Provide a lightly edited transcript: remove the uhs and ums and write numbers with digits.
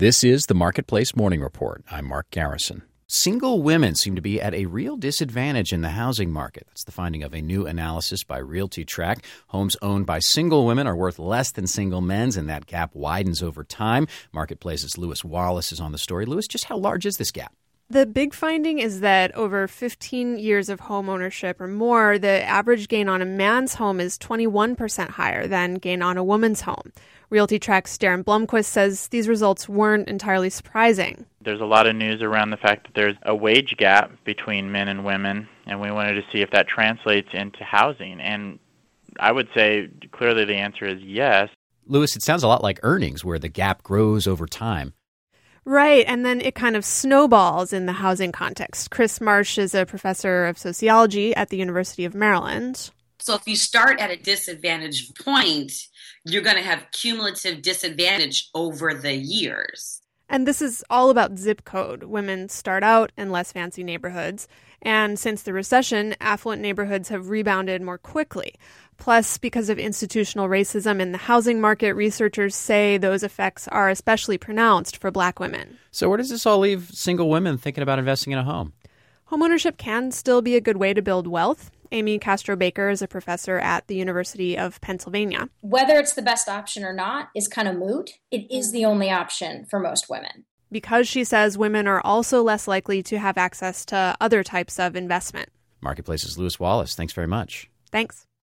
This is the Marketplace Morning Report. I'm Mark Garrison. Single women seem to be at a real disadvantage in the housing market. That's the finding of a new analysis by RealtyTrack. Homes owned by single women are worth less than single men's, and that gap widens over time. Marketplace's Lewis Wallace is on the story. Lewis, just how large is this gap? The big finding is that over 15 years of home ownership or more, the average gain on a man's home is 21% higher than gain on a woman's home. RealtyTrack's Darren Blomquist says these results weren't entirely surprising. There's a lot of news around the fact that there's a wage gap between men and women, and we wanted to see if that translates into housing. And I would say clearly the answer is yes. Lewis, it sounds a lot like earnings, where the gap grows over time. Right, and then it kind of snowballs in the housing context. Chris Marsh is a professor of sociology at the University of Maryland. So if you start at a disadvantaged point, you're going to have cumulative disadvantage over the years. And this is all about zip code. Women start out in less fancy neighborhoods. And since the recession, affluent neighborhoods have rebounded more quickly. Plus, because of institutional racism in the housing market, researchers say those effects are especially pronounced for Black women. So where does this all leave single women thinking about investing in a home? Homeownership can still be a good way to build wealth. Amy Castro-Baker is a professor at the University of Pennsylvania. Whether it's the best option or not is kind of moot. It is the only option for most women. Because she says women are also less likely to have access to other types of investment. Marketplace's Lewis Wallace. Thanks very much. Thanks.